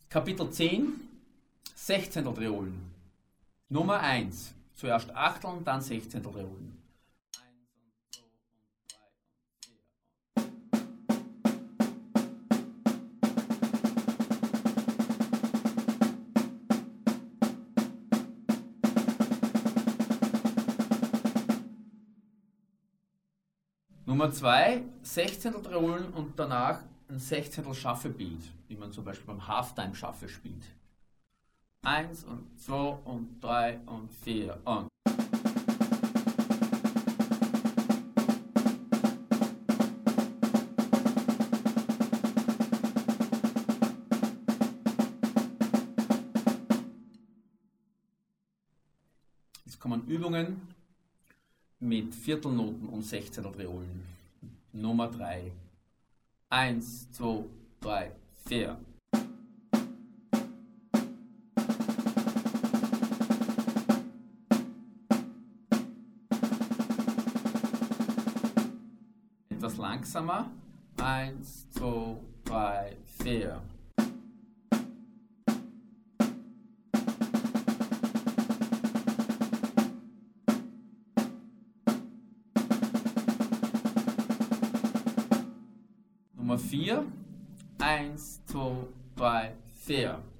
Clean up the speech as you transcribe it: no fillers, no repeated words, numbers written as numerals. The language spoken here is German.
Kapitel 10, Sechzehnteltriolen. Nummer 1. Zuerst Achteln, dann Sechzehnteltriolen. Nummer 2, Sechzehnteltriolen und danach ein Sechzehntel Shuffle Beat, wie man zum Beispiel beim Halftime Shuffle spielt. 1 und 2 und 3 und 4 und. Jetzt kommen Übungen mit Viertelnoten und Sechzehnteltriolen. Nummer 3. 1, 2, 3, 4. Etwas langsamer. 1, 2, 3, 4. Nummer 4. 1, 2, 3, 4.